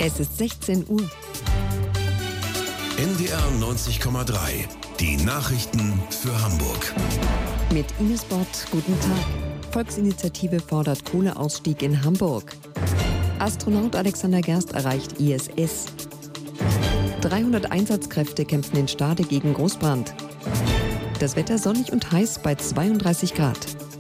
Es ist 16 Uhr. NDR 90,3. Die Nachrichten für Hamburg. Mit Ines Bott, guten Tag. Volksinitiative fordert Kohleausstieg in Hamburg. Astronaut Alexander Gerst erreicht ISS. 300 Einsatzkräfte kämpfen in Stade gegen Großbrand. Das Wetter sonnig und heiß bei 32 Grad.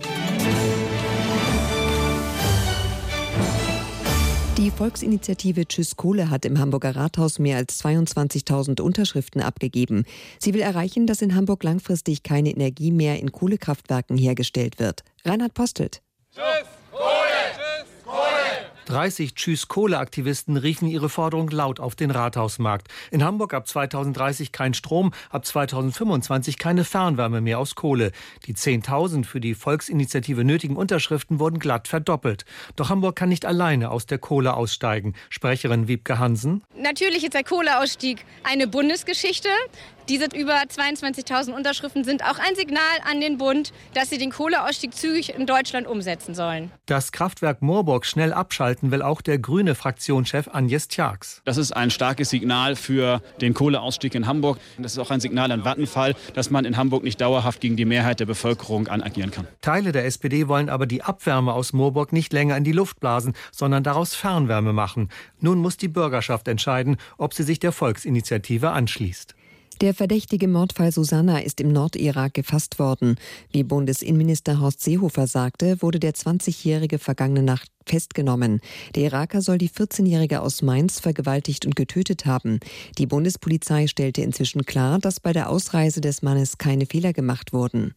Die Volksinitiative Tschüss Kohle hat im Hamburger Rathaus mehr als 22.000 Unterschriften abgegeben. Sie will erreichen, dass in Hamburg langfristig keine Energie mehr in Kohlekraftwerken hergestellt wird. Reinhard Postelt. Tschüss Kohle! Tschüss Kohle! 30 Tschüss-Kohle-Aktivisten riefen ihre Forderung laut auf den Rathausmarkt. In Hamburg ab 2030 kein Strom, ab 2025 keine Fernwärme mehr aus Kohle. Die 10.000 für die Volksinitiative nötigen Unterschriften wurden glatt verdoppelt. Doch Hamburg kann nicht alleine aus der Kohle aussteigen. Sprecherin Wiebke Hansen. Natürlich ist der Kohleausstieg eine Bundesgeschichte. Diese über 22.000 Unterschriften sind auch ein Signal an den Bund, dass sie den Kohleausstieg zügig in Deutschland umsetzen sollen. Das Kraftwerk Moorburg schnell abschalten will auch der grüne Fraktionschef Agnes Tjax. Das ist ein starkes Signal für den Kohleausstieg in Hamburg. Das ist auch ein Signal an Vattenfall, dass man in Hamburg nicht dauerhaft gegen die Mehrheit der Bevölkerung agieren kann. Teile der SPD wollen aber die Abwärme aus Moorburg nicht länger in die Luft blasen, sondern daraus Fernwärme machen. Nun muss die Bürgerschaft entscheiden, ob sie sich der Volksinitiative anschließt. Der verdächtige Mordfall Susanna ist im Nordirak gefasst worden. Wie Bundesinnenminister Horst Seehofer sagte, wurde der 20-Jährige vergangene Nacht festgenommen. Der Iraker soll die 14-Jährige aus Mainz vergewaltigt und getötet haben. Die Bundespolizei stellte inzwischen klar, dass bei der Ausreise des Mannes keine Fehler gemacht wurden.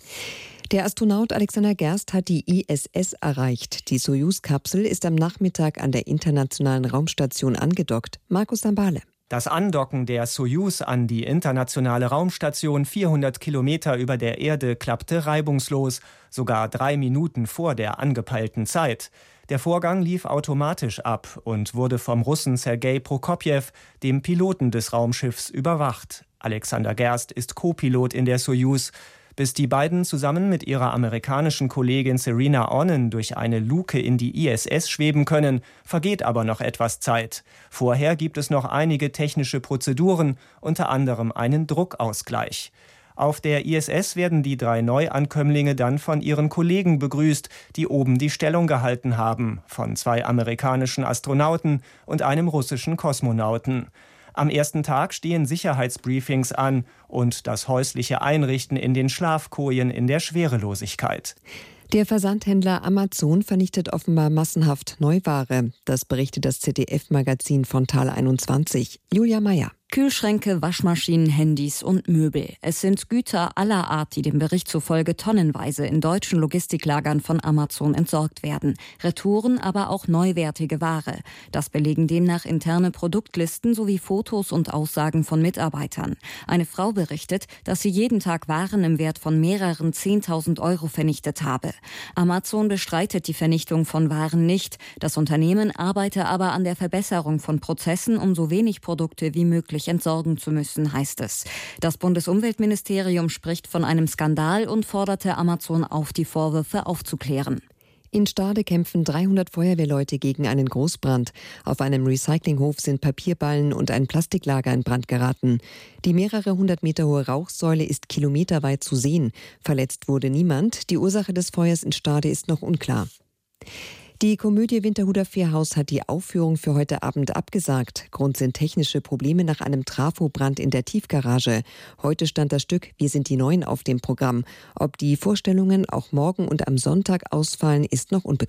Der Astronaut Alexander Gerst hat die ISS erreicht. Die Soyuz-Kapsel ist am Nachmittag an der Internationalen Raumstation angedockt. Markus Sambale. Das Andocken der Soyuz an die internationale Raumstation 400 Kilometer über der Erde klappte reibungslos, sogar 3 Minuten vor der angepeilten Zeit. Der Vorgang lief automatisch ab und wurde vom Russen Sergei Prokopjew, dem Piloten des Raumschiffs, überwacht. Alexander Gerst ist Co-Pilot in der Soyuz. Bis die beiden zusammen mit ihrer amerikanischen Kollegin Serena Onnen durch eine Luke in die ISS schweben können, vergeht aber noch etwas Zeit. Vorher gibt es noch einige technische Prozeduren, unter anderem einen Druckausgleich. Auf der ISS werden die 3 Neuankömmlinge dann von ihren Kollegen begrüßt, die oben die Stellung gehalten haben, von 2 amerikanischen Astronauten und einem russischen Kosmonauten. Am ersten Tag stehen Sicherheitsbriefings an und das häusliche Einrichten in den Schlafkojen in der Schwerelosigkeit. Der Versandhändler Amazon vernichtet offenbar massenhaft Neuware. Das berichtet das ZDF-Magazin Frontal 21. Julia Meyer. Kühlschränke, Waschmaschinen, Handys und Möbel. Es sind Güter aller Art, die dem Bericht zufolge tonnenweise in deutschen Logistiklagern von Amazon entsorgt werden. Retouren, aber auch neuwertige Ware. Das belegen demnach interne Produktlisten sowie Fotos und Aussagen von Mitarbeitern. Eine Frau berichtet, dass sie jeden Tag Waren im Wert von mehreren 10.000 Euro vernichtet habe. Amazon bestreitet die Vernichtung von Waren nicht. Das Unternehmen arbeite aber an der Verbesserung von Prozessen, um so wenig Produkte wie möglich entsorgen zu müssen, heißt es. Das Bundesumweltministerium spricht von einem Skandal und forderte Amazon auf, die Vorwürfe aufzuklären. In Stade kämpfen 300 Feuerwehrleute gegen einen Großbrand. Auf einem Recyclinghof sind Papierballen und ein Plastiklager in Brand geraten. Die mehrere 100 Meter hohe Rauchsäule ist kilometerweit zu sehen. Verletzt wurde niemand. Die Ursache des Feuers in Stade ist noch unklar. Die Komödie Winterhuder Fährhaus hat die Aufführung für heute Abend abgesagt. Grund sind technische Probleme nach einem Trafobrand in der Tiefgarage. Heute stand das Stück Wir sind die Neuen auf dem Programm. Ob die Vorstellungen auch morgen und am Sonntag ausfallen, ist noch unbekannt.